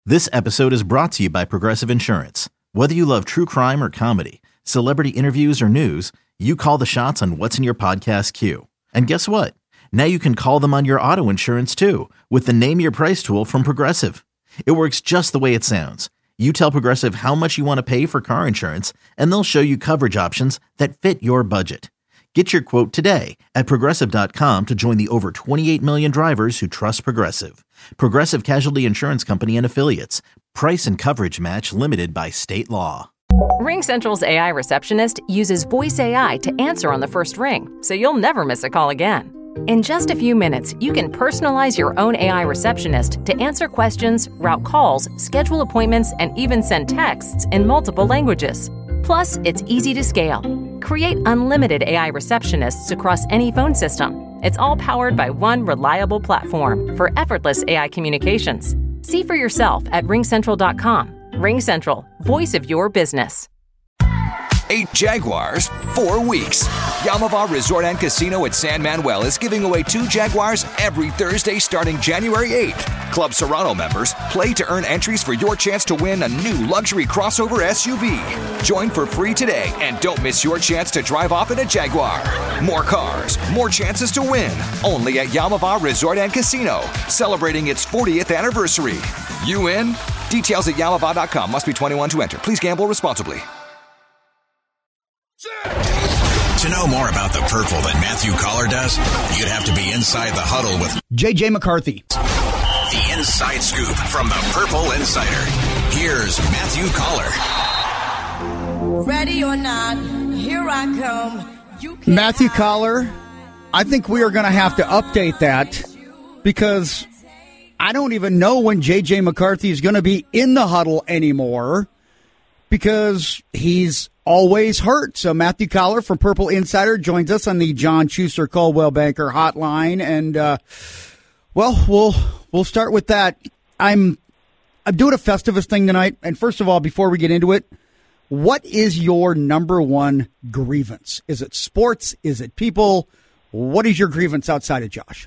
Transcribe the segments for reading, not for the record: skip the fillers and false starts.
This episode is brought to you by Progressive Insurance. Whether you love true crime or comedy, celebrity interviews or news, you call the shots on what's in your podcast queue. And guess what? Now you can call them on your auto insurance too with the Name Your Price tool from Progressive. It works just the way it sounds. You tell Progressive how much you want to pay for car insurance, and they'll show you coverage options that fit your budget. Get your quote today at Progressive.com to join the over 28 million drivers who trust Progressive. Progressive Casualty Insurance Company and Affiliates. Price and coverage match limited by state law. RingCentral's AI receptionist uses voice AI to answer on the first ring, so you'll never miss a call again. In just a few minutes, you can personalize your own AI receptionist to answer questions, route calls, schedule appointments, and even send texts in multiple languages. Plus, it's easy to scale. Create unlimited AI receptionists across any phone system. It's all powered by one reliable platform for effortless AI communications. See for yourself at ringcentral.com. RingCentral, voice of your business. 8 Jaguars, 4 weeks. Yamava Resort and Casino at San Manuel is giving away 2 Jaguars every Thursday starting January 8th. Club Serrano members play to earn entries for your chance to win a new luxury crossover SUV. Join for free today and don't miss your chance to drive off in a Jaguar. More cars, more chances to win. Only at Yamava Resort and Casino, celebrating its 40th anniversary. You in? Details at yamava.com. Must be 21 to enter. Please gamble responsibly. To know more about the Purple than Matthew Collar does, you'd have to be inside the huddle with J.J. McCarthy. The inside scoop from the Purple Insider. Here's Matthew Collar. Ready or not, here I come. Matthew Collar, I think we are going to have to update that because I don't even know when J.J. McCarthy is going to be in the huddle anymore because he's always hurt. So Matthew Collar from Purple Insider joins us on the John Schuster Coldwell Banker hotline. And, we'll start with that. I'm doing a Festivus thing tonight. And first of all, before we get into it, what is your number one grievance? Is it sports? Is it people? What is your grievance outside of Josh?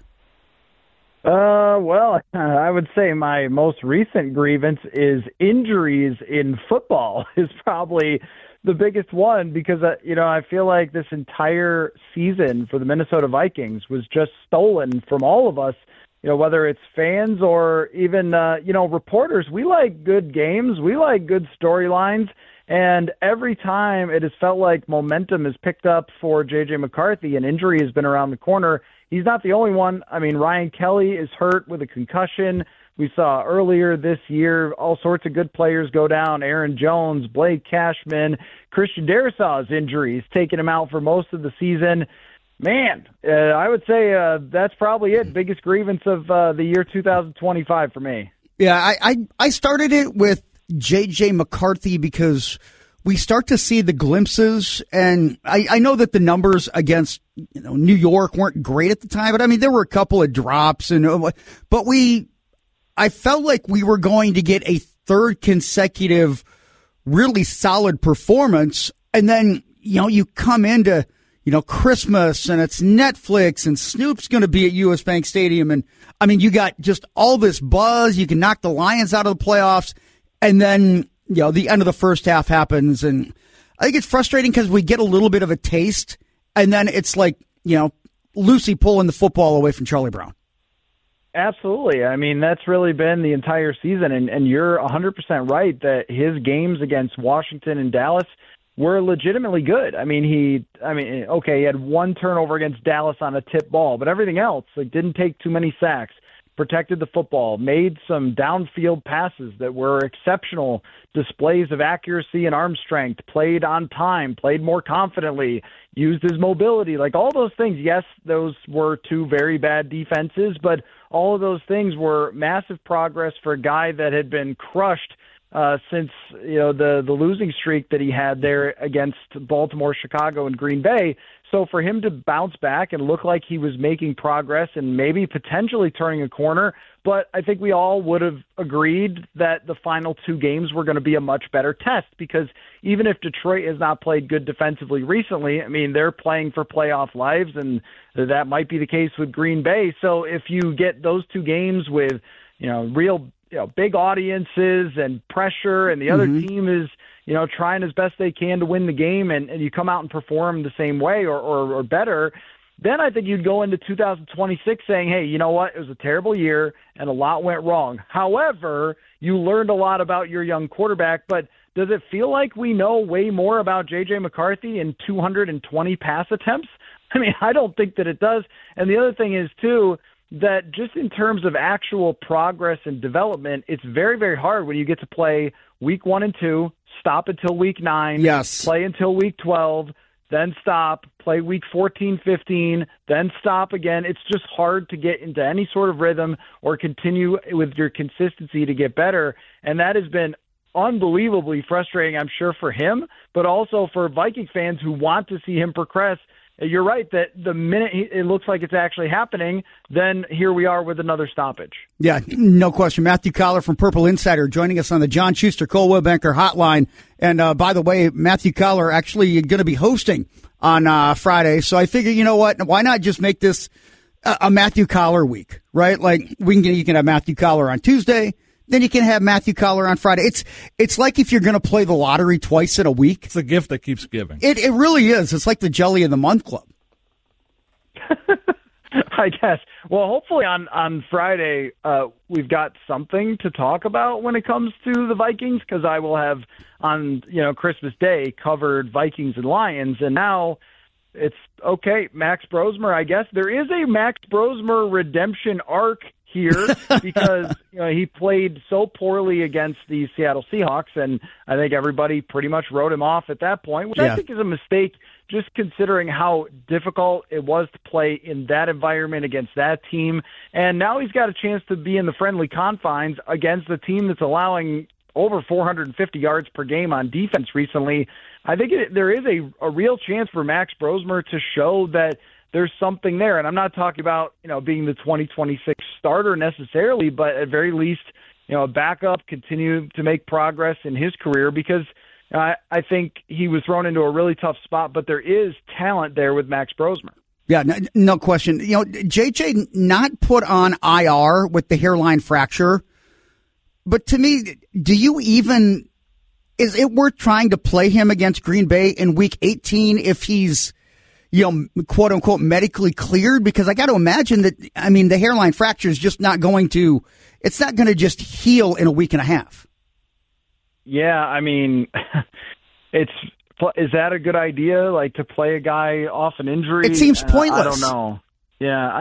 I would say my most recent grievance is injuries in football is probably the biggest one because, I feel like this entire season for the Minnesota Vikings was just stolen from all of us, whether it's fans or even, reporters. We like good games. We like good storylines. And every time it has felt like momentum is picked up for J.J. McCarthy and injury has been around the corner. He's not the only one. I mean, Ryan Kelly is hurt with a concussion. We saw earlier this year all sorts of good players go down. Aaron Jones, Blake Cashman, Christian Darrisaw's injuries taking him out for most of the season. Man, I would say that's probably it. Biggest grievance of the year 2025 for me. Yeah, I started it with J.J. McCarthy because we start to see the glimpses, and I know that the numbers against New York weren't great at the time, but I mean there were a couple of drops, but I felt like we were going to get a third consecutive really solid performance, and then you come into Christmas and it's Netflix and Snoop's going to be at US Bank Stadium, and I mean you got just all this buzz. You can knock the Lions out of the playoffs, and then the end of the first half happens, and I think it's frustrating because we get a little bit of a taste, and then it's like, Lucy pulling the football away from Charlie Brown. Absolutely. I mean, that's really been the entire season, and you're 100% right that his games against Washington and Dallas were legitimately good. He had one turnover against Dallas on a tip ball, but everything else, didn't take too many sacks, protected the football, made some downfield passes that were exceptional displays of accuracy and arm strength, played on time, played more confidently, used his mobility, all those things. Yes, those were 2 very bad defenses, but all of those things were massive progress for a guy that had been crushed since the losing streak that he had there against Baltimore, Chicago, and Green Bay. So for him to bounce back and look like he was making progress and maybe potentially turning a corner, but I think we all would have agreed that the final 2 games were going to be a much better test because even if Detroit has not played good defensively recently, they're playing for playoff lives, and that might be the case with Green Bay. So if you get those 2 games with real big audiences and pressure, and the other team is trying as best they can to win the game, and you come out and perform the same way or better, then I think you'd go into 2026 saying, hey, you know what? It was a terrible year and a lot went wrong. However, you learned a lot about your young quarterback, but does it feel like we know way more about J.J. McCarthy in 220 pass attempts? I mean, I don't think that it does. And the other thing is, too, that just in terms of actual progress and development, it's very, very hard when you get to play week 1 and 2, stop until week 9, play until week 12, then stop, play week 14, 15, then stop again. It's just hard to get into any sort of rhythm or continue with your consistency to get better. And that has been unbelievably frustrating, I'm sure, for him, but also for Vikings fans who want to see him progress. You're right that the minute it looks like it's actually happening, then here we are with another stoppage. Yeah, no question. Matthew Coller from Purple Insider joining us on the John Schuster Coldwell Banker Hotline. And by the way, Matthew Coller actually going to be hosting on Friday. So I figure, you know what? Why not just make this a Matthew Coller week, right? Like you can have Matthew Coller on Tuesday. Then you can have Matthew Coller on Friday. It's like if you're going to play the lottery twice in a week. It's a gift that keeps giving. It really is. It's like the Jelly of the Month Club. I guess. Well, hopefully on Friday we've got something to talk about when it comes to the Vikings, because I will have on Christmas Day covered Vikings and Lions, and now it's okay. Max Brosmer, I guess there is a Max Brosmer redemption arc here because he played so poorly against the Seattle Seahawks, and I think everybody pretty much wrote him off at that point, which I think is a mistake, just considering how difficult it was to play in that environment against that team. And now he's got a chance to be in the friendly confines against a team that's allowing over 450 yards per game on defense recently. I think there is a real chance for Max Brosmer to show that there's something there. And I'm not talking about, being the 2026 starter necessarily, but at very least, a backup, continue to make progress in his career, because I think he was thrown into a really tough spot, but there is talent there with Max Brosmer. Yeah, no question. JJ not put on IR with the hairline fracture, but to me, is it worth trying to play him against Green Bay in week 18 if he's, quote unquote, medically cleared? Because I got to imagine that, the hairline fracture is just not going to just heal in a week and a half. Yeah, is that a good idea? Like, to play a guy off an injury? It seems pointless. I don't know. Yeah,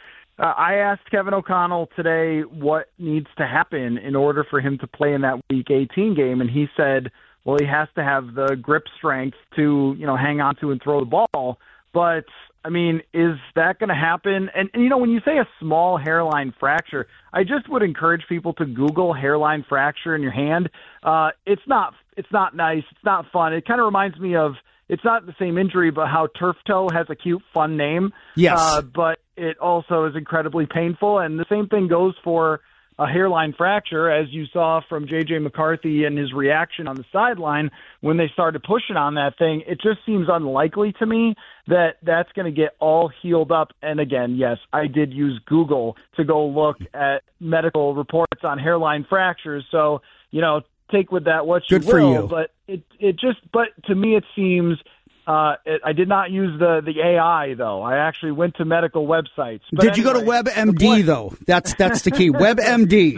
I asked Kevin O'Connell today what needs to happen in order for him to play in that Week 18 game, and he said, well, he has to have the grip strength to, hang on to and throw the ball. But, is that going to happen? And, when you say a small hairline fracture, I just would encourage people to Google hairline fracture in your hand. It's not nice. It's not fun. It kind of reminds me of, it's not the same injury, but how turf toe has a cute, fun name. Yes. But it also is incredibly painful. And the same thing goes for a hairline fracture, as you saw from J.J. McCarthy and his reaction on the sideline when they started pushing on that thing. It just seems unlikely to me that that's going to get all healed up. And again, yes, I did use Google to go look at medical reports on hairline fractures. So, take with that what you will. Good for you. But to me, it seems I did not use the AI, though. I actually went to medical websites. But did you go to WebMD, though? That's the key. WebMD.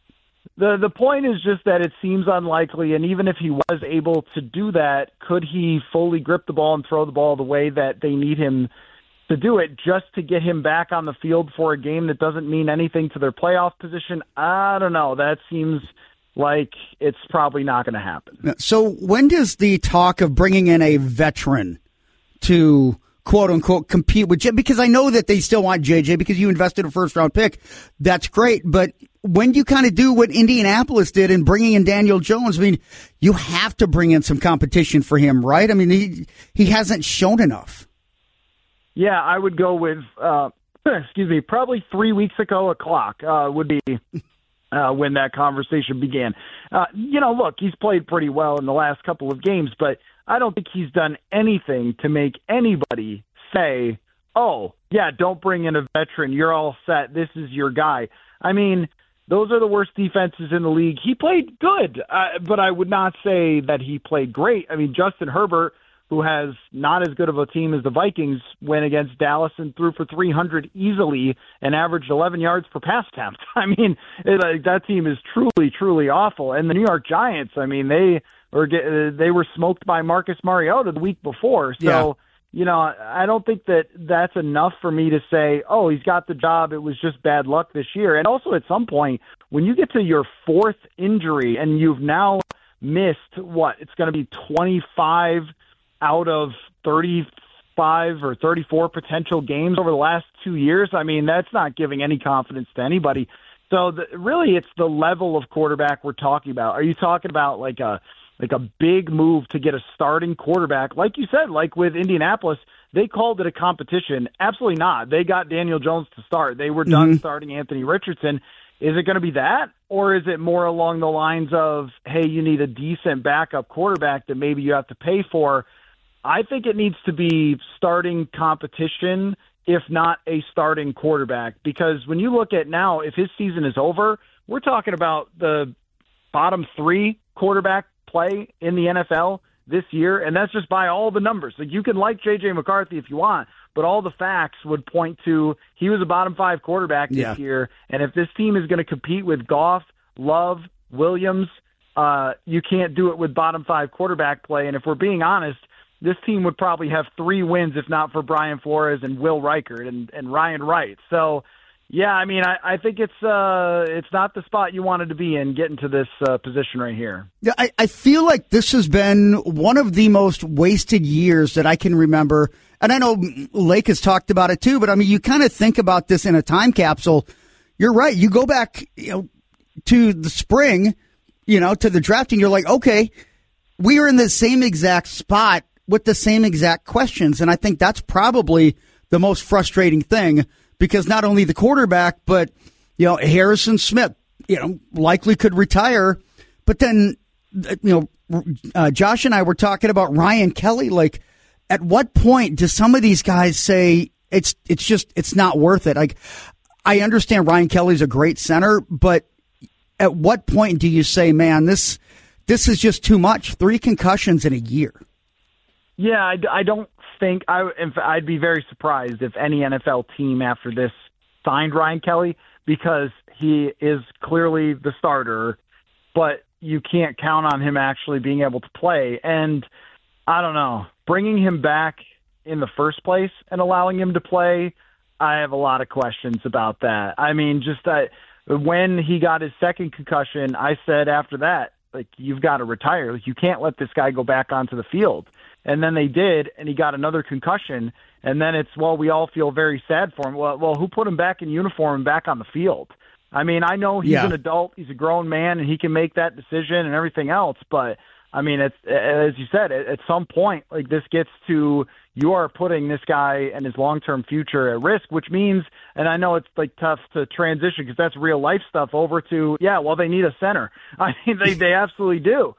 The point is just that it seems unlikely, and even if he was able to do that, could he fully grip the ball and throw the ball the way that they need him to do it, just to get him back on the field for a game that doesn't mean anything to their playoff position? I don't know. That seems like it's probably not going to happen. So when does the talk of bringing in a veteran to, quote unquote, compete with JJ? Because I know that they still want JJ because you invested a first-round pick. That's great. But when do you kind of do what Indianapolis did in bringing in Daniel Jones? You have to bring in some competition for him, right? He hasn't shown enough. Yeah, I would go with, probably 3 weeks ago, a clock would be when that conversation began. Look, he's played pretty well in the last couple of games, but I don't think he's done anything to make anybody say, oh, yeah, don't bring in a veteran. You're all set. This is your guy. those are the worst defenses in the league. He played good, but I would not say that he played great. I mean, Justin Herbert, who has not as good of a team as the Vikings, went against Dallas and threw for 300 easily and averaged 11 yards per pass attempt. I mean, that team is truly, truly awful. And the New York Giants, I mean, they were smoked by Marcus Mariota the week before. So, I don't think that that's enough for me to say, oh, he's got the job. It was just bad luck this year. And also at some point, when you get to your fourth injury and you've now missed, it's going to be 25 out of 35 or 34 potential games over the last 2 years. I mean, that's not giving any confidence to anybody. So really, it's the level of quarterback we're talking about. Are you talking about like a big move to get a starting quarterback? Like you said, like with Indianapolis, they called it a competition. Absolutely not. They got Daniel Jones to start. They were done starting Anthony Richardson. Is it going to be that? Or is it more along the lines of, hey, you need a decent backup quarterback that maybe you have to pay for? I think it needs to be starting competition, if not a starting quarterback, because when you look at now, if his season is over, we're talking about the bottom 3 quarterback play in the NFL this year, and that's just by all the numbers. Like, you can like J.J. McCarthy if you want, but all the facts would point to he was a bottom 5 quarterback this year, and if this team is going to compete with Goff, Love, Williams, you can't do it with bottom 5 quarterback play, and if we're being honest, this team would probably have 3 wins if not for Brian Flores and Will Reichert and Ryan Wright. So, yeah, I mean, I think it's not the spot you wanted to be in getting to this position right here. Yeah, I feel like this has been one of the most wasted years that I can remember. And I know Lake has talked about it too, but I mean, you kind of think about this in a time capsule. You're right. You go back, to the spring, to the drafting. You're like, okay, we are in the same exact spot with the same exact questions. And I think that's probably the most frustrating thing, because not only the quarterback, but, Harrison Smith, likely could retire. But then, Josh and I were talking about Ryan Kelly. Like, at what point do some of these guys say it's not worth it? Like, I understand Ryan Kelly's a great center, but at what point do you say, man, this is just too much? 3 concussions in a year. Yeah, I don't think I'd be very surprised if any NFL team after this signed Ryan Kelly, because he is clearly the starter, but you can't count on him actually being able to play. And I don't know, bringing him back in the first place and allowing him to play, I have a lot of questions about that. I mean, just when he got his second concussion, I said after that, like, you've got to retire. Like, you can't let this guy go back onto the field. And then they did, and he got another concussion. And then it's, well, we all feel very sad for him. Well, who put him back in uniform and back on the field? I mean, I know he's an adult, he's a grown man, and he can make that decision and everything else. But, I mean, it's, as you said, at some point, like, this gets to, you are putting this guy and his long-term future at risk, which means, and I know it's like tough to transition because that's real life stuff, over to, they need a center. I mean, they absolutely do.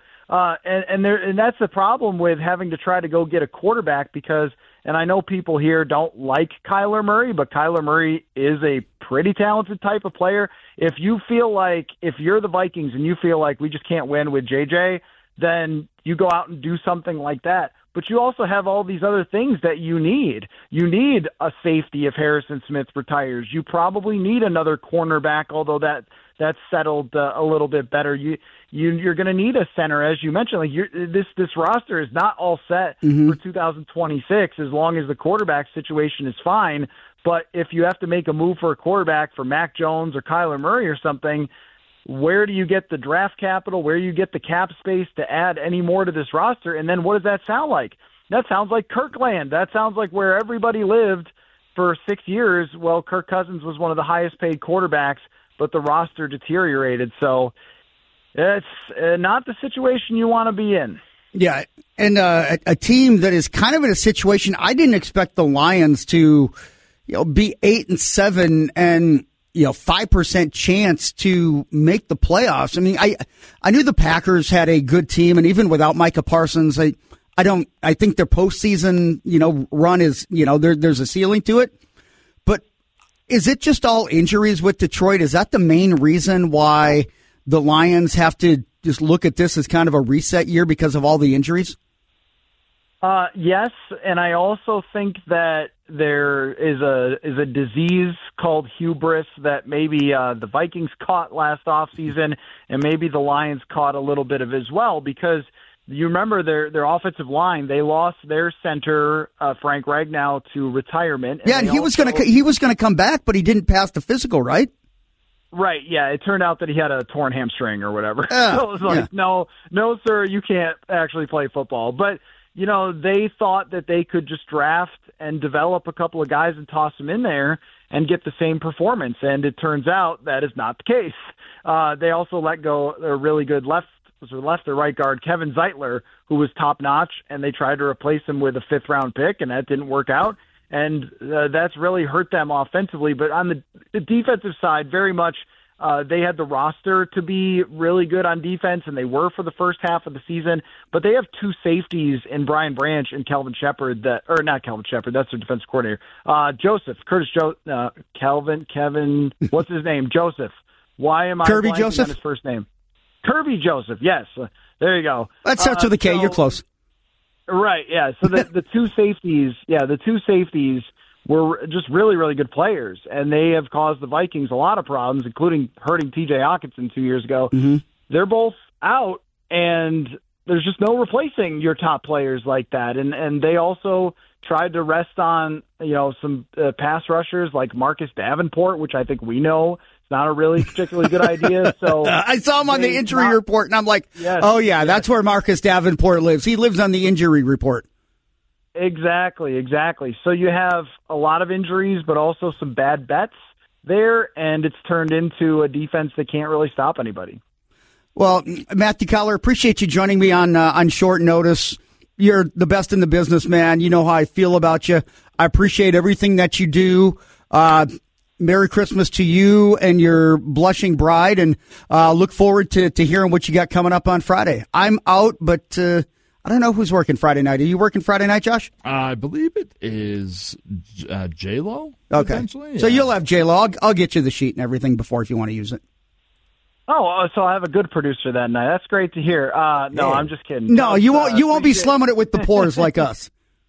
And that's the problem with having to try to go get a quarterback, because, and I know people here don't like Kyler Murray, but Kyler Murray is a pretty talented type of player. If you feel like, if you're the Vikings and you feel like we just can't win with JJ, then you go out and do something like that. But you also have all these other things that you need. You need a safety if Harrison Smith retires. You probably need another cornerback, although that's settled a little bit better. You're going to need a center, as you mentioned. Like, this roster is not all set for 2026 as long as the quarterback situation is fine. But if you have to make a move for a quarterback for Mac Jones or Kyler Murray or something, where do you get the draft capital? Where do you get the cap space to add any more to this roster? And then what does that sound like? That sounds like Kirkland. That sounds like where everybody lived for 6 years. Well, Kirk Cousins was one of the highest paid quarterbacks, but the roster deteriorated. So it's not the situation you want to be in. Yeah, and a team that is kind of in a situation, I didn't expect the Lions to be 8-7 and 5% chance to make the playoffs. I mean, I knew the Packers had a good team, and even without Micah Parsons, I think their postseason, run is, there's a ceiling to it. But Is it just all injuries with Detroit? Is that the main reason why the Lions have to just look at this as kind of a reset year because of all the injuries? Yes, and I also think that there is a disease called hubris that maybe the Vikings caught last offseason, and maybe the Lions caught a little bit of as well, because you remember their offensive line, they lost their center, Frank Ragnow, to retirement. Yeah, and he was going to come back, but he didn't pass the physical, right? Right, yeah. It turned out that he had a torn hamstring or whatever. So it was like, no, sir, you can't actually play football. But you know, they thought that they could just draft and develop a couple of guys and toss them in there and get the same performance. And it turns out that is not the case. They also let go their really good left or right guard, Kevin Zeitler, who was top notch, and they tried to replace him with a 5th-round pick, and that didn't work out. And that's really hurt them offensively. But on the defensive side, very much they had the roster to be really good on defense, and they were for the first half of the season. But they have 2 safeties in Brian Branch and Kelvin Shepard not Kelvin Shepard, that's their defensive coordinator. Kevin, what's his name? Joseph. Why am I Kirby blanking Joseph? on his first name? Kirby Joseph, yes. There you go. That starts with a K. You're close. Right, yeah. So the 2 safeties were just really, really good players, and they have caused the Vikings a lot of problems, including hurting T.J. Hawkinson 2 years ago. Mm-hmm. They're both out, and there's just no replacing your top players like that. And they also tried to rest on some pass rushers like Marcus Davenport, which I think we know it's not a really particularly good idea. So I saw him on the injury report, and I'm like, that's where Marcus Davenport lives. He lives on the injury report. Exactly. So you have a lot of injuries, but also some bad bets there, and it's turned into a defense that can't really stop anybody. Well, Matthew Coller, appreciate you joining me on short notice. You're the best in the business, man. You know how I feel about you. I appreciate everything that you do. Merry Christmas to you and your blushing bride, and look forward to hearing what you got coming up on Friday. I'm out, but I don't know who's working Friday night. Are you working Friday night, Josh? I believe it is J-Lo. Okay. Yeah. So you'll have J-Lo. I'll get you the sheet and everything before if you want to use it. Oh, so I have a good producer that night. That's great to hear. No, I'm just kidding. No, you won't be slumming it with the pores like us.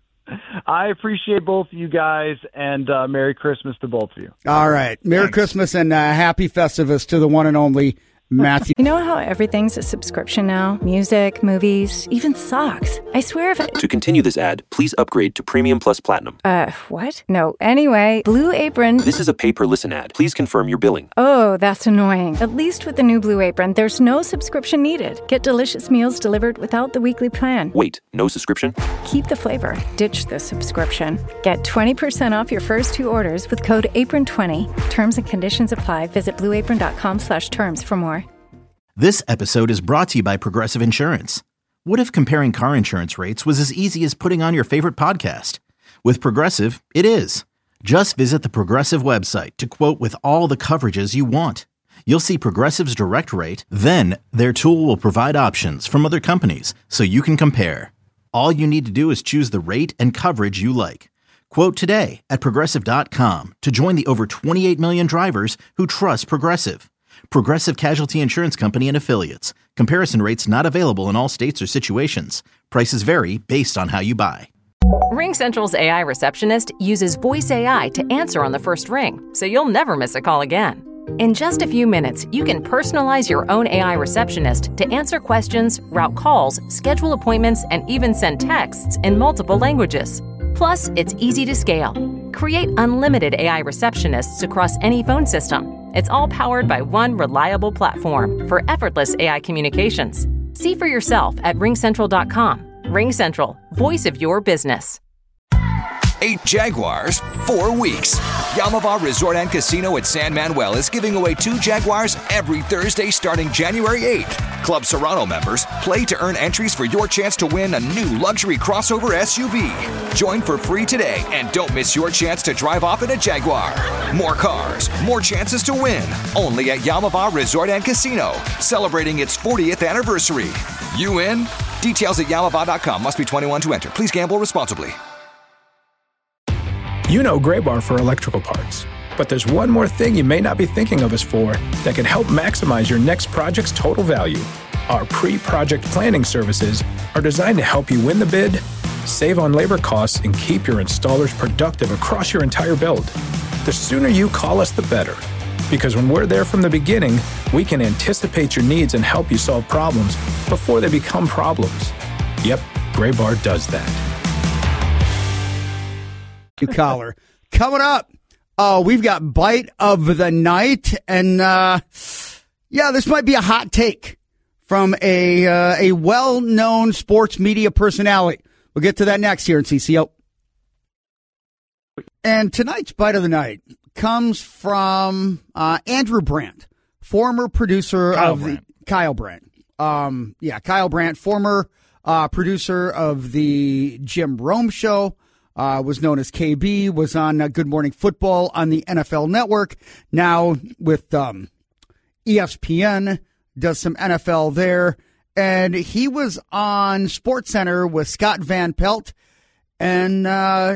I appreciate both of you guys, and Merry Christmas to both of you. All right. Merry Christmas and Happy Festivus to the one and only Matthew. You know how everything's a subscription now? Music, movies, even socks. I swear if To continue this ad, please upgrade to Premium Plus Platinum. What? No. Anyway, Blue Apron. This is a pay-per-listen ad. Please confirm your billing. Oh, that's annoying. At least with the new Blue Apron, there's no subscription needed. Get delicious meals delivered without the weekly plan. Wait, no subscription? Keep the flavor. Ditch the subscription. Get 20% off your first 2 orders with code APRON20. Terms and conditions apply. Visit blueapron.com/terms for more. This episode is brought to you by Progressive Insurance. What if comparing car insurance rates was as easy as putting on your favorite podcast? With Progressive, it is. Just visit the Progressive website to quote with all the coverages you want. You'll see Progressive's direct rate, then their tool will provide options from other companies so you can compare. All you need to do is choose the rate and coverage you like. Quote today at Progressive.com to join the over 28 million drivers who trust Progressive. Progressive Casualty Insurance Company and Affiliates. Comparison rates not available in all states or situations. Prices vary based on how you buy. RingCentral's AI receptionist uses voice AI to answer on the first ring, so you'll never miss a call again. In just a few minutes, you can personalize your own AI receptionist to answer questions, route calls, schedule appointments, and even send texts in multiple languages. Plus, it's easy to scale. Create unlimited AI receptionists across any phone system. It's all powered by one reliable platform for effortless AI communications. See for yourself at RingCentral.com. RingCentral, voice of your business. 8 Jaguars, 4 weeks. Yamava Resort and Casino at San Manuel is giving away 2 Jaguars every Thursday starting January 8th. Club Serrano members play to earn entries for your chance to win a new luxury crossover SUV. Join for free today and don't miss your chance to drive off in a Jaguar. More cars, more chances to win. Only at Yamava Resort and Casino, celebrating its 40th anniversary. You in? Details at Yamava.com. Must be 21 to enter. Please gamble responsibly. You know Gray Bar for electrical parts. But there's one more thing you may not be thinking of us for that can help maximize your next project's total value. Our pre-project planning services are designed to help you win the bid, save on labor costs, and keep your installers productive across your entire build. The sooner you call us, the better. Because when we're there from the beginning, we can anticipate your needs and help you solve problems before they become problems. Yep, Graybar does that. You collar. Coming up, we've got Bite of the Night. And, this might be a hot take from a well-known sports media personality. We'll get to that next here in CCO. And tonight's Bite of the Night comes from Andrew Brandt, former producer Kyle Brandt. Kyle Brandt, former producer of the Jim Rome Show, was known as KB, was on Good Morning Football on the NFL Network. Now with ESPN, does some NFL there. And he was on SportsCenter with Scott Van Pelt. And,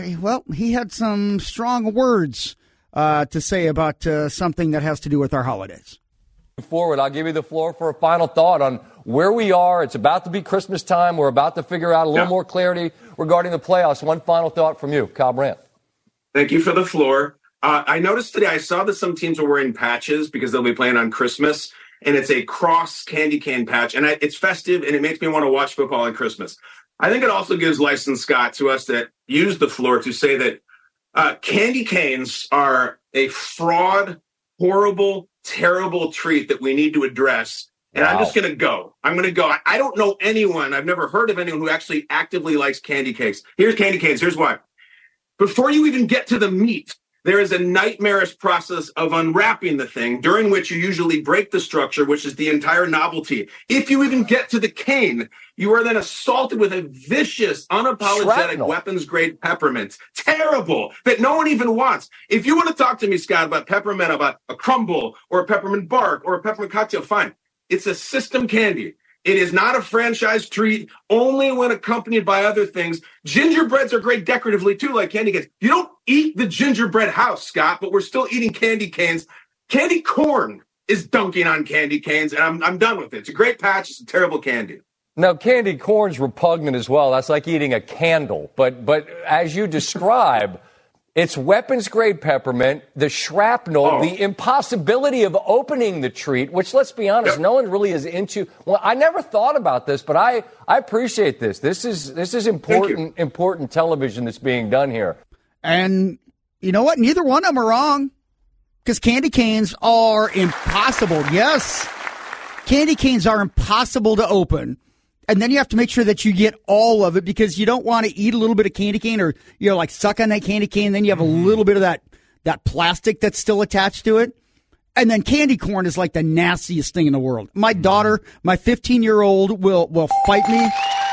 he had some strong words to say about something that has to do with our holidays. Forward, I'll give you the floor for a final thought on where we are. It's about to be Christmas time. We're about to figure out a little more clarity regarding the playoffs. One final thought from you, Kyle Brandt. Thank you for the floor. I noticed today, I saw that some teams are wearing patches because they'll be playing on Christmas, and it's a cross candy cane patch, and it's festive, and it makes me want to watch football on Christmas. I think it also gives license, Scott, to us that use the floor to say that candy canes are a fraud, horrible, terrible treat that we need to address. And I'm just going to go. I don't know anyone. I've never heard of anyone who actually actively likes candy canes. Here's candy canes. Here's why. Before you even get to the meat, there is a nightmarish process of unwrapping the thing, during which you usually break the structure, which is the entire novelty. If you even get to the cane, you are then assaulted with a vicious, unapologetic weapons-grade peppermint. Terrible, that no one even wants. If you want to talk to me, Scott, about peppermint, about a crumble or a peppermint bark or a peppermint cocktail, fine. It's a system candy. It is not a franchise treat, only when accompanied by other things. Gingerbreads are great decoratively, too, like candy canes. You don't eat the gingerbread house, Scott, but we're still eating candy canes. Candy corn is dunking on candy canes, and I'm done with it. It's a great patch. It's a terrible candy. Now, candy corn's repugnant as well. That's like eating a candle. But as you describe, it's weapons-grade peppermint, the shrapnel, the impossibility of opening the treat, which, let's be honest, no one really is into. Well, I never thought about this, but I appreciate this. This is important television that's being done here. And you know what? Neither one of them are wrong, because candy canes are impossible. Yes, candy canes are impossible to open. And then you have to make sure that you get all of it, because you don't want to eat a little bit of candy cane or, like suck on that candy cane. Then you have a little bit of that plastic that's still attached to it. And then candy corn is like the nastiest thing in the world. My daughter, my 15-year-old will fight me.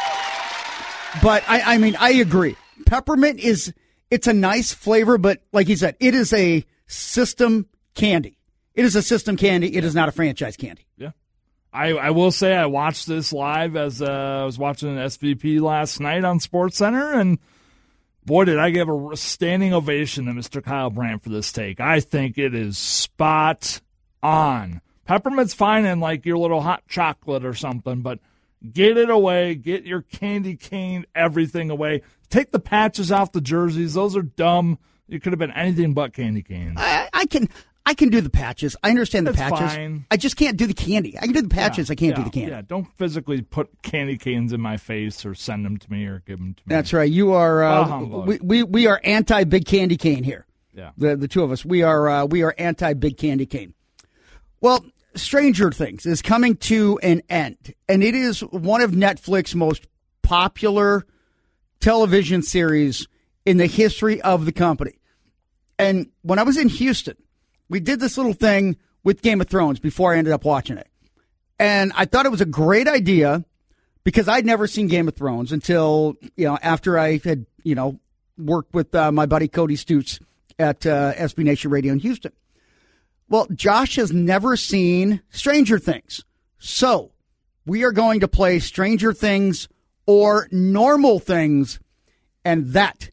But I mean, I agree. Peppermint it's a nice flavor, but like you said, it is a system candy. It is a system candy. It is not a franchise candy. Yeah. I will say I watched this live as I was watching an SVP last night on SportsCenter, and boy, did I give a standing ovation to Mr. Kyle Brandt for this take. I think it is spot on. Peppermint's fine in like your little hot chocolate or something, but get it away. Get your candy cane, everything away. Take the patches off the jerseys. Those are dumb. It could have been anything but candy canes. I can do the patches. I understand the That's patches. Fine. I just can't do the candy. I can do the patches. I can't do the candy. Yeah, don't physically put candy canes in my face or send them to me or give them to me. That's right. You are. We are anti big candy cane here. Yeah. The two of us. We are anti big candy cane. Well, Stranger Things is coming to an end, and it is one of Netflix's most popular television series in the history of the company. And when I was in Houston, we did this little thing with Game of Thrones before I ended up watching it. And I thought it was a great idea because I'd never seen Game of Thrones until, after I had, worked with my buddy Cody Stutz at SB Nation Radio in Houston. Well, Josh has never seen Stranger Things. So we are going to play Stranger Things or Normal Things. And that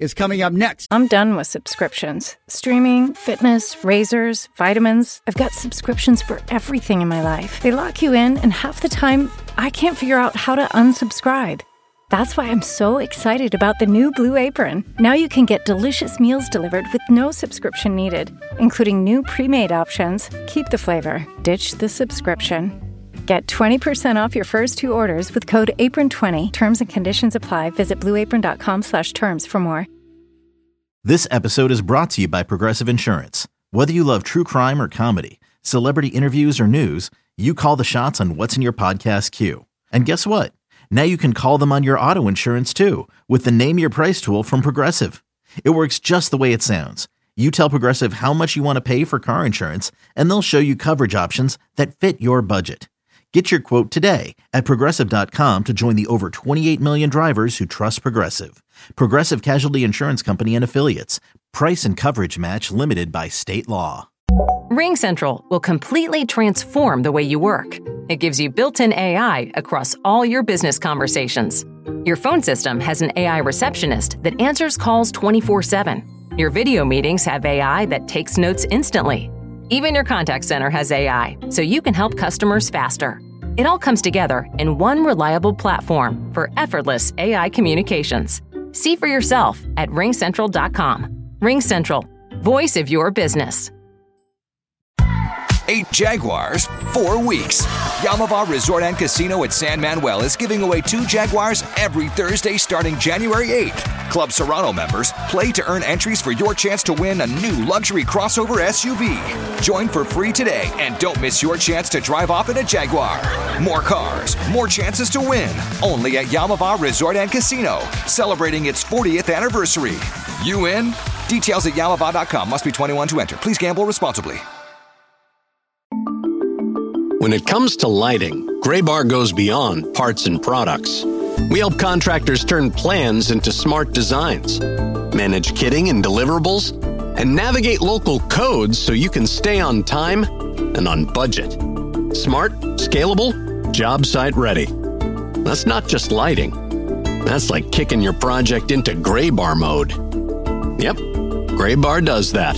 is coming up next. I'm done with subscriptions. Streaming, fitness, razors, vitamins. I've got subscriptions for everything in my life. They lock you in, and half the time, I can't figure out how to unsubscribe. That's why I'm so excited about the new Blue Apron. Now you can get delicious meals delivered with no subscription needed, including new pre-made options. Keep the flavor, ditch the subscription. Get 20% off your first 2 orders with code APRON20. Terms and conditions apply. Visit blueapron.com/terms for more. This episode is brought to you by Progressive Insurance. Whether you love true crime or comedy, celebrity interviews or news, you call the shots on what's in your podcast queue. And guess what? Now you can call them on your auto insurance too with the Name Your Price tool from Progressive. It works just the way it sounds. You tell Progressive how much you want to pay for car insurance, and they'll show you coverage options that fit your budget. Get your quote today at Progressive.com to join the over 28 million drivers who trust Progressive. Progressive Casualty Insurance Company and Affiliates. Price and coverage match limited by state law. RingCentral will completely transform the way you work. It gives you built-in AI across all your business conversations. Your phone system has an AI receptionist that answers calls 24/7. Your video meetings have AI that takes notes instantly. Even your contact center has AI, so you can help customers faster. It all comes together in one reliable platform for effortless AI communications. See for yourself at ringcentral.com. RingCentral, voice of your business. 8 Jaguars, 4 weeks. Yamava Resort and Casino at San Manuel is giving away 2 Jaguars every Thursday starting January 8th. Club Serrano members play to earn entries for your chance to win a new luxury crossover SUV. Join for free today and don't miss your chance to drive off in a Jaguar. More cars, more chances to win. Only at Yamava Resort and Casino, celebrating its 40th anniversary. You in? Details at yamava.com. Must be 21 to enter. Please gamble responsibly. When it comes to lighting, Graybar goes beyond parts and products. We help contractors turn plans into smart designs, manage kitting and deliverables, and navigate local codes so you can stay on time and on budget. Smart, scalable, job site ready. That's not just lighting. That's like kicking your project into Graybar mode. Yep, Graybar does that.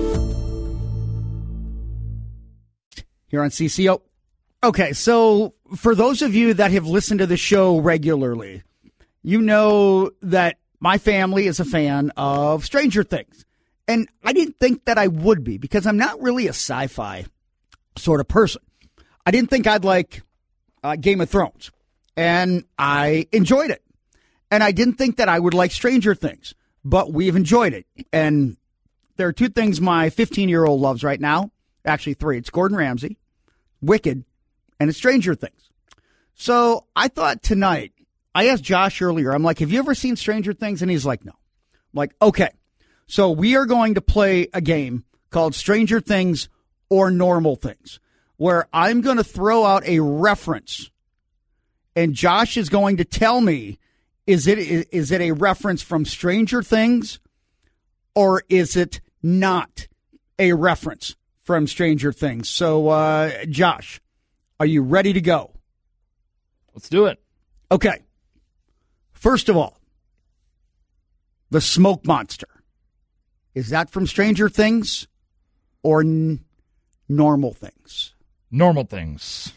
Here on CCO. Okay, so for those of you that have listened to the show regularly, you know that my family is a fan of Stranger Things. And I didn't think that I would be because I'm not really a sci-fi sort of person. I didn't think I'd like Game of Thrones. And I enjoyed it. And I didn't think that I would like Stranger Things. But we've enjoyed it. And there are 2 things my 15-year-old loves right now. Actually 3. It's Gordon Ramsay, Wicked, and it's Stranger Things. So I thought tonight, I asked Josh earlier, I'm like, have you ever seen Stranger Things? And he's like, no. I'm like, okay. So we are going to play a game called Stranger Things or Normal Things, where I'm going to throw out a reference, and Josh is going to tell me, is it a reference from Stranger Things, or is it not a reference from Stranger Things? So, Josh, are you ready to go? Let's do it. Okay. First of all, the smoke monster. Is that from Stranger Things or Normal Things? Normal Things.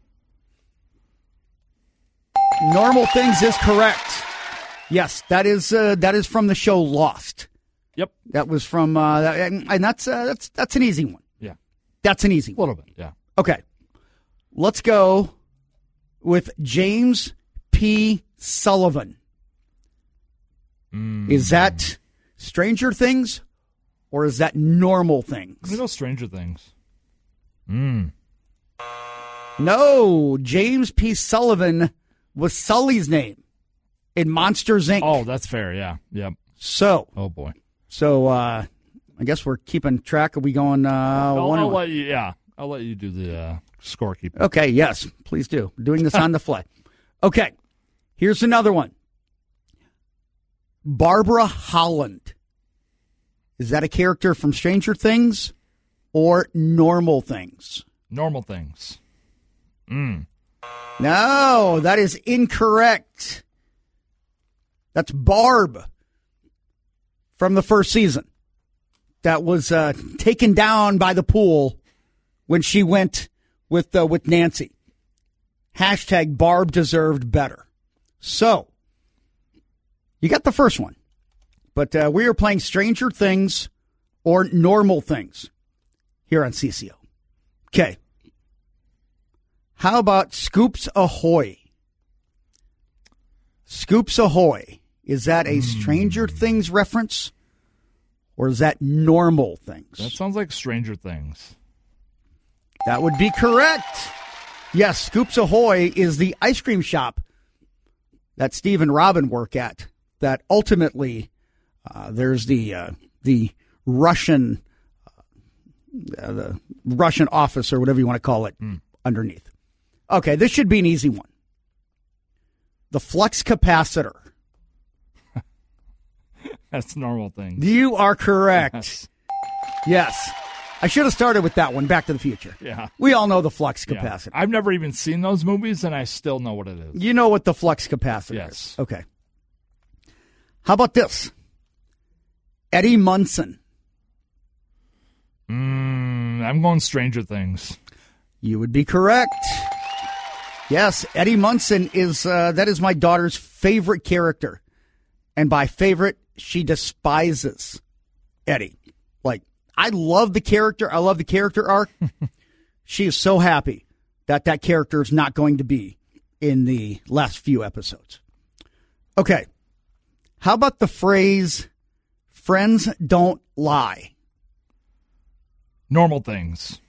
Normal Things is correct. Yes, that is from the show Lost. Yep. That was from and that's an easy one. Yeah. That's an easy one. A little bit, yeah. Okay. Let's go with James P. Sullivan. Is that Stranger Things or is that Normal Things? I'm going to go Stranger Things. No, James P. Sullivan was Sully's name in Monsters, Inc. Oh, that's fair, yeah. Yep. So. Oh, boy. So, I guess we're keeping track. Are we going I'll let you, yeah. I'll let you do the scorekeeping. Okay, yes, please do. We're doing this on the fly. Okay, here's another one. Barbara Holland. Is that a character from Stranger Things or Normal Things? Normal Things. No, that is incorrect. That's Barb from the first season that was taken down by the pool when she went with Nancy. Hashtag Barb deserved better. So, you got the first one. But we are playing Stranger Things or Normal Things here on CCO. Okay. How about Scoops Ahoy? Scoops Ahoy. Is that a Stranger Things reference? Or is that Normal Things? That sounds like Stranger Things. That would be correct. Yes, Scoops Ahoy is the ice cream shop that Steve and Robin work at. That ultimately, there's the Russian office or whatever you want to call it underneath. Okay, this should be an easy one. The flux capacitor. That's Normal Things. You are correct. Yes. I should have started with that one, Back to the Future. Yeah. We all know the flux capacitor. I've never even seen those movies, and I still know what it is. You know what the flux capacitor is. Okay. How about this? Eddie Munson. I'm going Stranger Things. You would be correct. Yes, Eddie Munson is that is my daughter's favorite character. And by favorite, she despises Eddie. Like, I love the character. I love the character arc. She is so happy that character is not going to be in the last few episodes. Okay. How about the phrase, friends don't lie? Normal Things.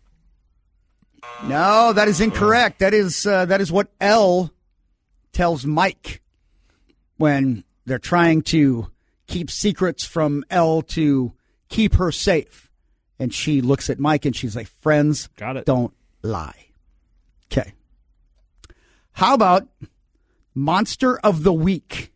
No, that is incorrect. That is what Elle tells Mike when they're trying to keep secrets from Elle to keep her safe. And she looks at Mike and she's like, friends don't lie. Okay. How about Monster of the Week?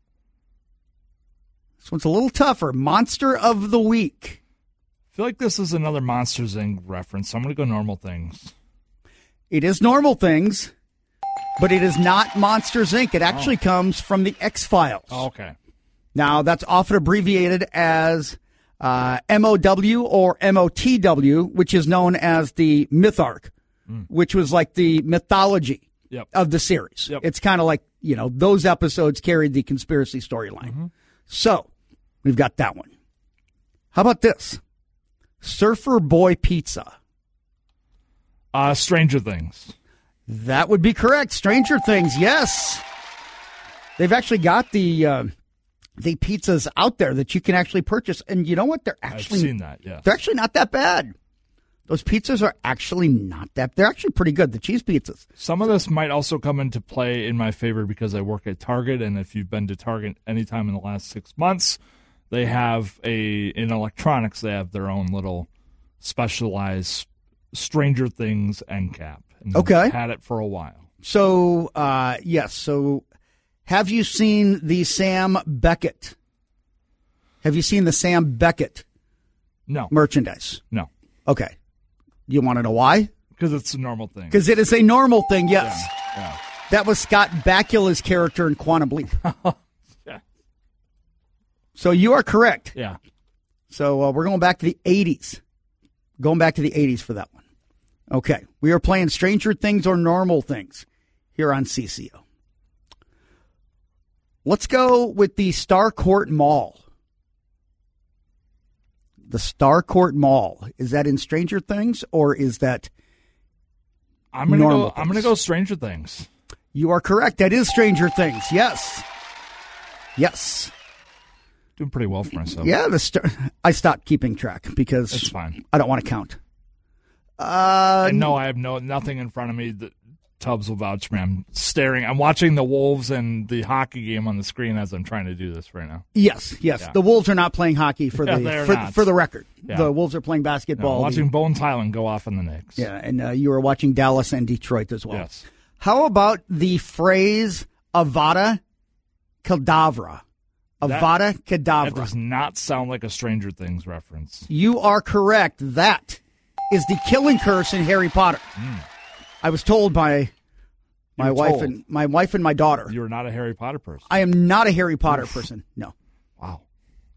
This one's a little tougher. Monster of the Week. I feel like this is another Monsters, Inc. reference, so I'm going to go Normal Things. It is Normal Things, but it is not Monsters, Inc. It actually comes from the X-Files. Oh, okay. Now, that's often abbreviated as MOW or MOTW, which is known as the myth arc, which was like the mythology of the series. Yep. It's kind of like, those episodes carried the conspiracy storyline. So, we've got that one. How about this? Surfer Boy Pizza. Stranger Things. That would be correct. Stranger Things, yes. They've actually got the pizzas out there that you can actually purchase. And you know what? I've seen that, yeah. They're actually not that bad. Those pizzas are actually not that. They're actually pretty good, the cheese pizzas. Some of this might also come into play in my favor because I work at Target, and if you've been to Target anytime in the last 6 months, they have in electronics, they have their own little specialized Stranger Things end cap. And okay. Had it for a while. So, yes. So, have you seen the Sam Beckett? Have you seen the Sam Beckett merchandise? No. Okay. You want to know why? Because it's a normal thing. Because it is a normal thing, yes. Yeah. That was Scott Bakula's character in Quantum Leap. Yeah. So you are correct. Yeah. So we're going back to the 80s. Going back to the 80s for that one. Okay. We are playing Stranger Things or Normal Things here on CCO. Let's go with the Starcourt Mall. The Starcourt Mall. Is that in Stranger Things or is that I'm gonna go Stranger Things. You are correct. That is Stranger Things. Yes. Yes. Doing pretty well for myself. Yeah, I stopped keeping track because it's fine. I don't want to count. No, I have nothing in front of me that Tubbs will vouch for me. I'm staring. I'm watching the Wolves and the hockey game on the screen as I'm trying to do this right now. Yes. Yeah. The Wolves are not playing hockey for the record. Yeah. The Wolves are playing basketball. Watching Bones Highland go off in the Knicks. Yeah, and you are watching Dallas and Detroit as well. Yes. How about the phrase Avada Kedavra? Avada Kedavra. That does not sound like a Stranger Things reference. You are correct. That is the killing curse in Harry Potter. I was told by my wife and my daughter. You're not a Harry Potter person. I am not a Harry Potter person. No. Wow.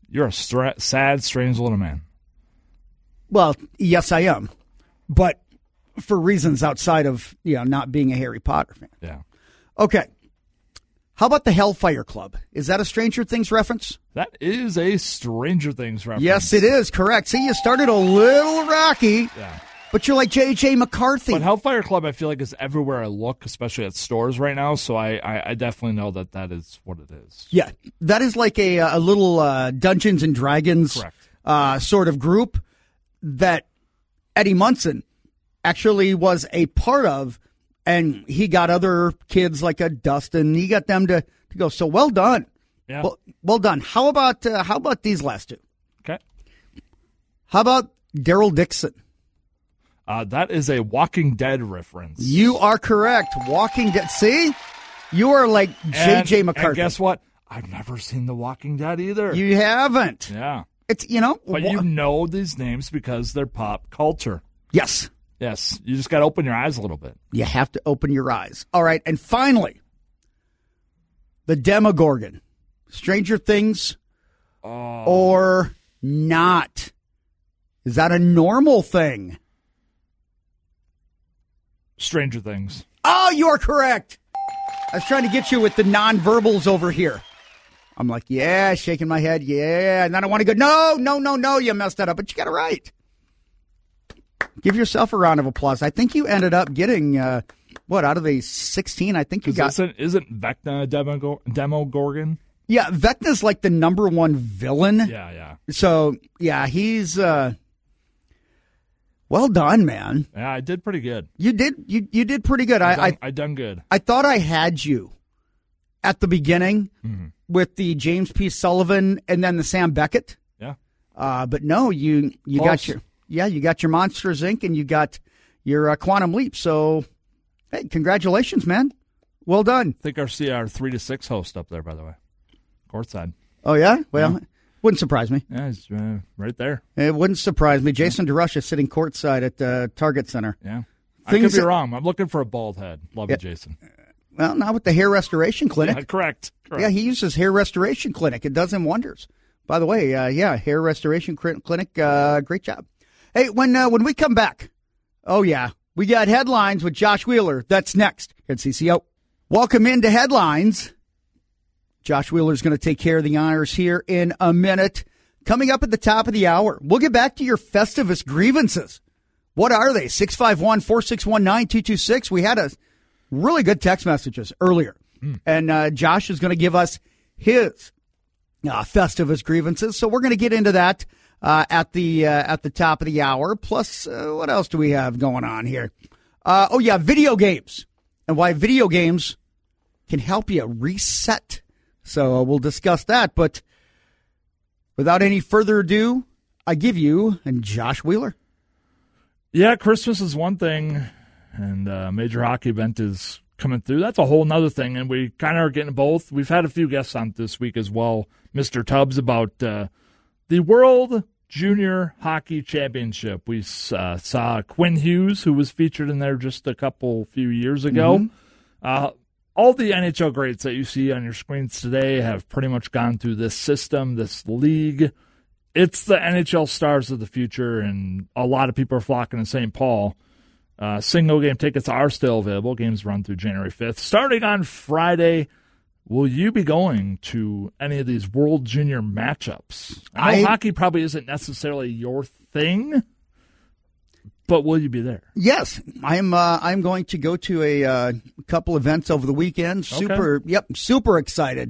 You're a sad, strange little man. Well, yes, I am. But for reasons outside of, not being a Harry Potter fan. Yeah. Okay. How about the Hellfire Club? Is that a Stranger Things reference? That is a Stranger Things reference. Yes, it is. Correct. See, you started a little rocky. Yeah. But you're like J.J. McCarthy. But Hellfire Club, I feel like, is everywhere I look, especially at stores right now. So I definitely know that is what it is. Yeah. That is like a little Dungeons and Dragons sort of group that Eddie Munson actually was a part of. And he got other kids like a Dustin. He got them to go. So well done. Yeah. Well done. How about these last two? Okay. How about Daryl Dixon? That is a Walking Dead reference. You are correct. Walking Dead. See? You are like J.J. McCarthy. And guess what? I've never seen The Walking Dead either. You haven't. Yeah. It's, But you know these names because they're pop culture. Yes. Yes. You just got to open your eyes a little bit. You have to open your eyes. All right. And finally, the Demogorgon. Stranger Things or not? Is that a normal thing? Stranger Things. Oh, you are correct. I was trying to get you with the nonverbals over here. I'm like, yeah, shaking my head, yeah. And then I want to go, no, you messed that up. But you got it right. Give yourself a round of applause. I think you ended up getting, out of the 16, I think you got. Isn't Vecna Demogorgon? Yeah, Vecna's like the number one villain. Yeah. So, yeah, he's... well done, man. Yeah, I did pretty good. You did pretty good. I done good. I thought I had you at the beginning with the James P. Sullivan and then the Sam Beckett. Yeah. But no, you got your Monsters Inc. and you got your Quantum Leap. So, hey, congratulations, man. Well done. I think our 3 to 6 host up there, by the way, courtside. Oh yeah, well. Yeah. Wouldn't surprise me. Yeah, he's right there. It wouldn't surprise me. Jason DeRusha is sitting courtside at Target Center. Yeah. I could be wrong. I'm looking for a bald head. Love you, Jason. Well, not with the hair restoration clinic. Yeah, correct. Yeah, he uses hair restoration clinic. It does him wonders. By the way, hair restoration clinic, great job. Hey, when we come back, we got headlines with Josh Wheeler. That's next at CCO. Welcome into headlines. Josh Wheeler's going to take care of the honors here in a minute. Coming up at the top of the hour, we'll get back to your Festivus grievances. What are they? 651-461-9226. We had a really good text messages earlier. And Josh is going to give us his Festivus grievances. So we're going to get into that at the top of the hour. Plus, what else do we have going on here? Video games. And why video games can help you reset. So we'll discuss that, but without any further ado, I give you Josh Wheeler. Yeah, Christmas is one thing, and major hockey event is coming through. That's a whole nother thing, and we kind of are getting both. We've had a few guests on this week as well, Mr. Tubbs, about the World Junior Hockey Championship. We saw Quinn Hughes, who was featured in there just a few years ago. All the NHL greats that you see on your screens today have pretty much gone through this system, this league. It's the NHL stars of the future, and a lot of people are flocking to St. Paul. Single game tickets are still available. Games run through January 5th. Starting on Friday, will you be going to any of these World Junior matchups? I know hockey probably isn't necessarily your thing, but will you be there? Yes, I'm going to go to a couple events over the weekend. Super excited.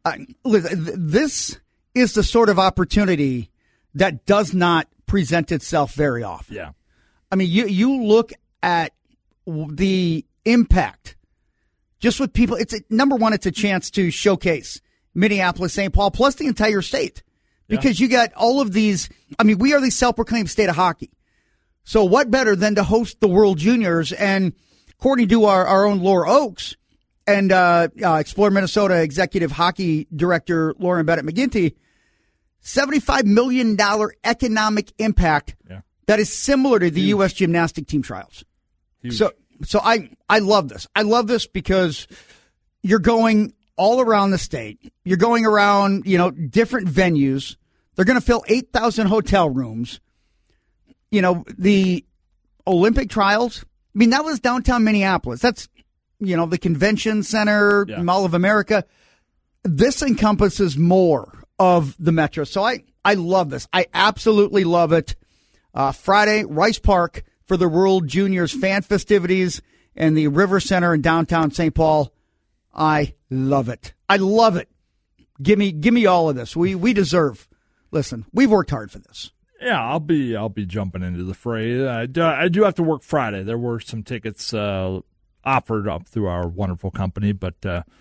This is the sort of opportunity that does not present itself very often. Yeah, I mean, you look at the impact just with people. Number one, it's a chance to showcase Minneapolis, St. Paul, plus the entire state, because you got all of these. I mean, we are the self-proclaimed state of hockey. So what better than to host the World Juniors? And according to our own Laura Oakes and Explore Minnesota Executive Hockey Director Lauren Bennett McGinty, $75 million economic impact that is similar to the U.S. gymnastic team trials. Huge. So I love this. I love this because you're going all around the state. You're going around, different venues. They're going to fill 8,000 hotel rooms. You know, the Olympic trials, I mean, that was downtown Minneapolis. That's, you know, the convention center, Mall of America. This encompasses more of the metro. So I love this. I absolutely love it. Friday, Rice Park for the World Juniors fan festivities and the River Center in downtown St. Paul. I love it. I love it. Give me all of this. We deserve. Listen, we've worked hard for this. Yeah, I'll be jumping into the fray. I do have to work Friday. There were some tickets offered up through our wonderful company, but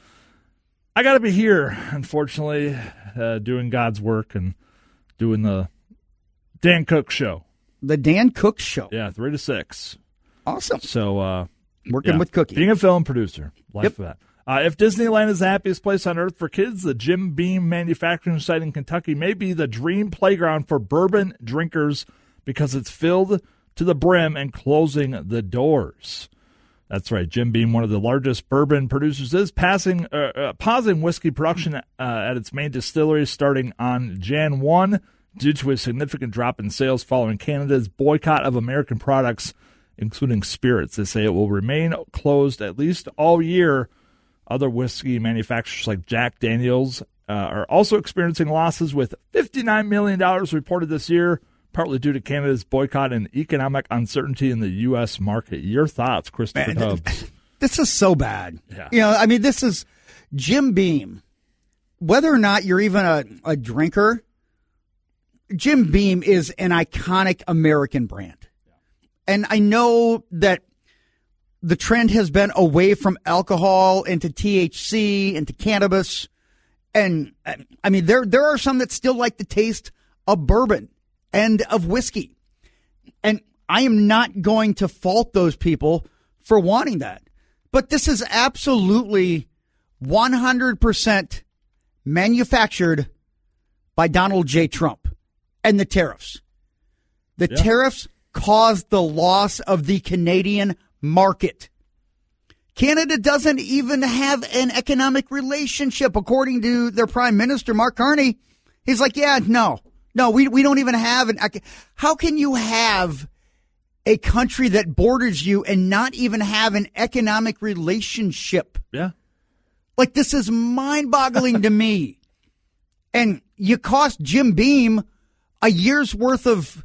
I got to be here, unfortunately, doing God's work and doing the Dan Cook Show. The Dan Cook Show. Yeah, 3 to 6. Awesome. So working with Cookie. Being a film producer. Life of that. If Disneyland is the happiest place on earth for kids, the Jim Beam manufacturing site in Kentucky may be the dream playground for bourbon drinkers because it's filled to the brim and closing the doors. That's right. Jim Beam, one of the largest bourbon producers, is pausing whiskey production at its main distillery starting on Jan 1 due to a significant drop in sales following Canada's boycott of American products, including spirits. They say it will remain closed at least all year. Other whiskey manufacturers like Jack Daniels are also experiencing losses, with $59 million reported this year, partly due to Canada's boycott and economic uncertainty in the U.S. market. Your thoughts, Christopher Tubbs? This is so bad. Yeah. You know, I mean, this is Jim Beam. Whether or not you're even a drinker, Jim Beam is an iconic American brand. And I know that the trend has been away from alcohol into THC, into cannabis. And I mean, there are some that still like the taste of bourbon and of whiskey. And I am not going to fault those people for wanting that. But this is absolutely 100% manufactured by Donald J. Trump and the tariffs. The tariffs caused the loss of the Canadian market. Canada doesn't even have an economic relationship, according to their Prime Minister, Mark Carney. He's like, no, we don't even have an. How can you have a country that borders you and not even have an economic relationship? Yeah. Like, this is mind-boggling to me. And you cost Jim Beam a year's worth of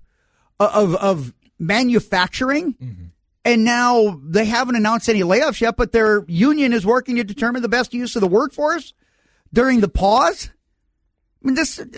manufacturing. Mm-hmm. And now they haven't announced any layoffs yet, but their union is working to determine the best use of the workforce during the pause. I mean,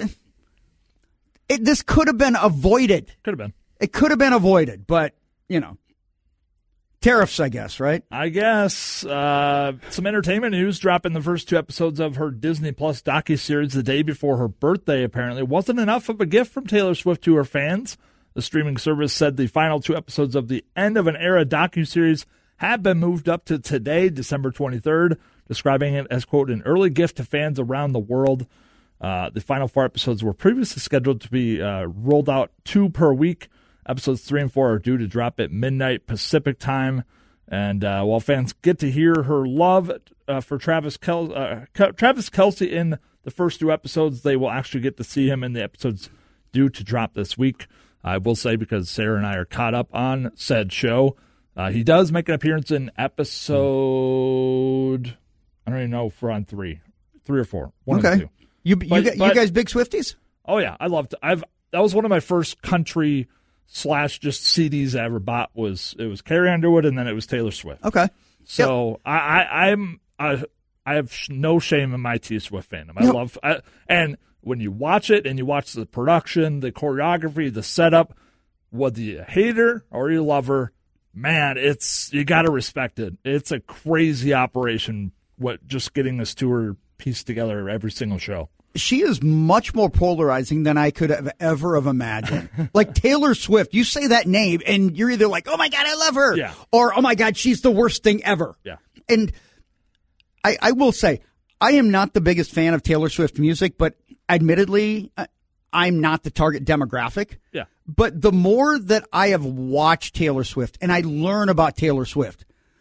this could have been avoided. Could have been. It could have been avoided, but, you know, tariffs, I guess, right? I guess. Some entertainment news: dropping the first 2 episodes of her Disney Plus docuseries the day before her birthday apparently wasn't enough of a gift from Taylor Swift to her fans. The streaming service said the final 2 episodes of the End of an Era docuseries have been moved up to today, December 23rd, describing it as, quote, an early gift to fans around the world. The final 4 episodes were previously scheduled to be rolled out 2 per week. Episodes 3 and 4 are due to drop at midnight Pacific time. And while fans get to hear her love for Travis Kelce in the first 2 episodes, they will actually get to see him in the episodes due to drop this week. I will say, because Sarah and I are caught up on said show, he does make an appearance in episode, I don't even know if we're on 3 or 4. One of the 2. You guys big Swifties? Oh, yeah. I loved it. That was one of my first country / just CDs I ever bought. It was Carrie Underwood, and then it was Taylor Swift. Okay. So I have no shame in my T Swift fandom. I love and when you watch it and you watch the production, the choreography, the setup, whether you hate her or you love her, man, you got to respect it. It's a crazy operation, just getting this tour pieced together every single show. She is much more polarizing than I could have ever have imagined. Like Taylor Swift, you say that name and you're either like, oh my God, I love her. Yeah. Or, oh my God, she's the worst thing ever. Yeah. And I will say, I am not the biggest fan of Taylor Swift music, but admittedly, I'm not the target demographic. Yeah. But the more that I have watched Taylor Swift and I learn about Taylor Swift,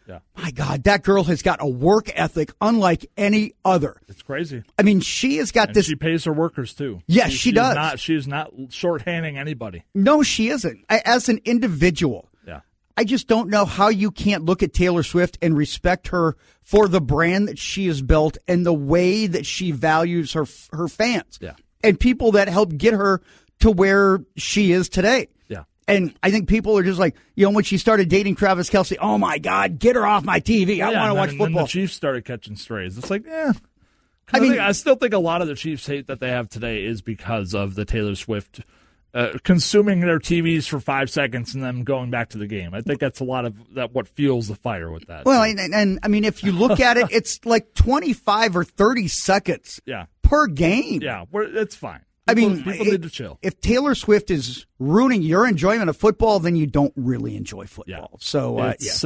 Yeah. My God, that girl has got a work ethic unlike any other. It's crazy. I mean, she has got this. She pays her workers, too. Yes, she does. She's not shorthanding anybody. No, she isn't. As an individual, I just don't know how you can't look at Taylor Swift and respect her for the brand that she has built and the way that she values her fans and people that helped get her to where she is today. Yeah. And I think people are just like, when she started dating Travis Kelce, oh, my God, get her off my TV. I want to watch football. And the Chiefs started catching strays. It's like, I still think a lot of the Chiefs' hate that they have today is because of the Taylor Swift consuming their TVs for 5 seconds and then going back to the game. I think that's a lot of that. What fuels the fire with that. Well, and I mean, if you look at it, it's like 25 or 30 seconds per game. Yeah, it's fine. People need to chill. If Taylor Swift is ruining your enjoyment of football, then you don't really enjoy football. So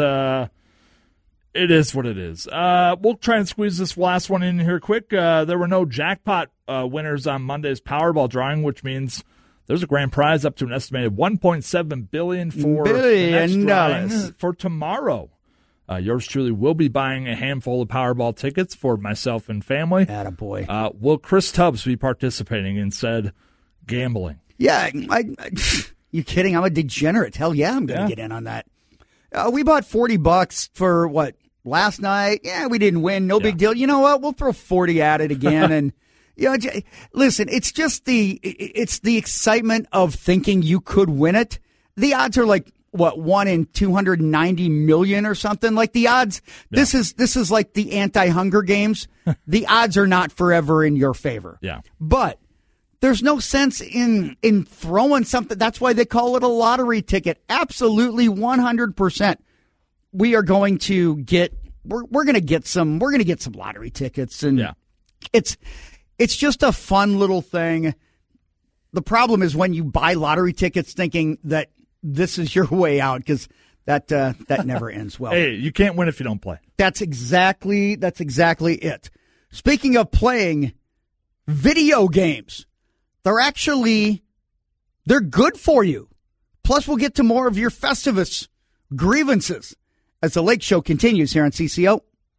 it is what it is. We'll try and squeeze this last one in here quick. There were no jackpot winners on Monday's Powerball drawing, which means there's a grand prize up to an estimated $1.7 billion for the next drawing for tomorrow. Yours truly will be buying a handful of Powerball tickets for myself and family. Attaboy. Will Chris Tubbs be participating in said gambling? Yeah, you kidding? I'm a degenerate. Hell yeah, I'm going to get in on that. We bought $40 for what, last night? Yeah, we didn't win. No big deal. You know what? We'll throw 40 at it again and. Listen, it's just the excitement of thinking you could win it. The odds are like, 1 in 290 million or something. Like the odds, this is like the anti-Hunger Games. The odds are not forever in your favor. Yeah. But there's no sense in throwing something. That's why they call it a lottery ticket. Absolutely 100%. We are going to get, we're going to get some lottery tickets. And it's just a fun little thing. The problem is when you buy lottery tickets thinking that this is your way out, because that never ends well. Hey, you can't win if you don't play. That's exactly it. Speaking of playing video games, they're good for you. Plus, we'll get to more of your Festivus grievances as the Lake Show continues here on CCO.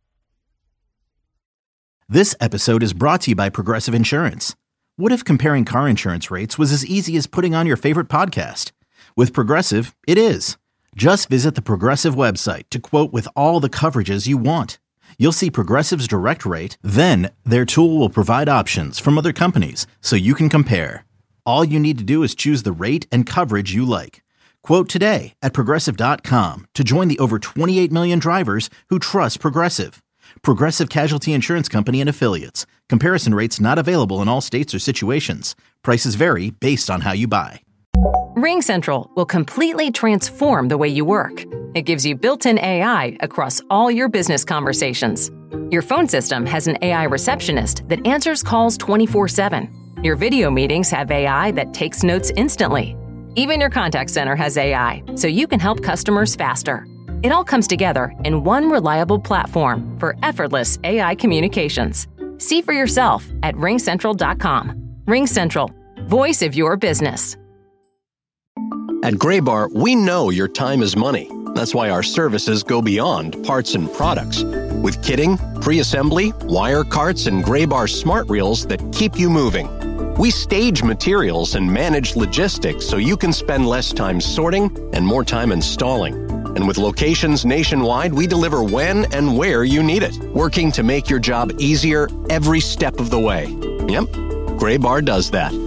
This episode is brought to you by Progressive Insurance. What if comparing car insurance rates was as easy as putting on your favorite podcast? With Progressive, it is. Just visit the Progressive website to quote with all the coverages you want. You'll see Progressive's direct rate, then their tool will provide options from other companies so you can compare. All you need to do is choose the rate and coverage you like. Quote today at Progressive.com to join the over 28 million drivers who trust Progressive. Progressive Casualty Insurance Company and Affiliates. Comparison rates not available in all states or situations. Prices vary based on how you buy. RingCentral will completely transform the way you work. It gives you built-in AI across all your business conversations. Your phone system has an AI receptionist that answers calls 24/7. Your video meetings have AI that takes notes instantly. Even your contact center has AI, so you can help customers faster. It all comes together in one reliable platform for effortless AI communications. See for yourself at RingCentral.com. RingCentral, voice of your business. At Graybar, we know your time is money. That's why our services go beyond parts and products. With kitting, pre-assembly, wire carts, and Graybar smart reels that keep you moving. We stage materials and manage logistics so you can spend less time sorting and more time installing. And with locations nationwide, we deliver when and where you need it, working to make your job easier every step of the way. Yep, Graybar does that.